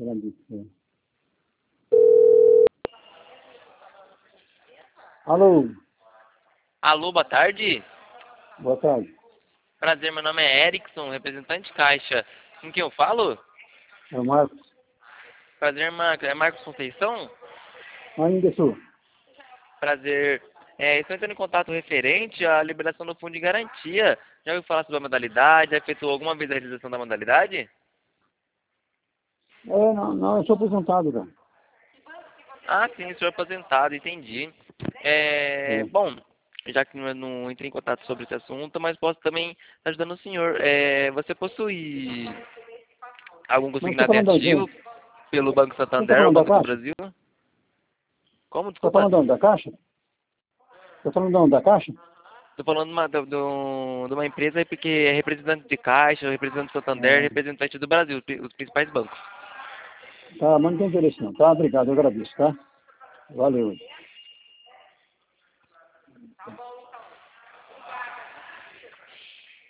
Ela disse. Alô, Alô, boa tarde. boa tarde. Prazer, meu nome é Erickson, representante Caixa. Com quem eu falo? É o Marcos. Prazer, Marcos. É Marcos Conceição? Ainda sou. Prazer. Estou entrando em contato referente à liberação do fundo de garantia. Já ouviu falar sobre a modalidade? Já efetuou alguma vez a realização da modalidade? Não, eu sou aposentado, cara. Ah, sim, o senhor é aposentado, entendi. É. Bom, já que não entrei em contato sobre esse assunto, mas posso também estar ajudando o senhor. Você possui algum Mas você tá consignado em falando da ativo onde? pelo Banco Você tá Santander ou falando da Banco do Caixa? Brasil? Como? Tá Desculpa. falando da onde? Da Caixa? Tá falando da onde? Da Caixa? Estou falando de uma empresa porque é representante de Caixa, representante do Santander, Ah, representante do Brasil, os principais bancos. tá, mas não tem interesse não. Tá, obrigado, eu agradeço, tá? Valeu.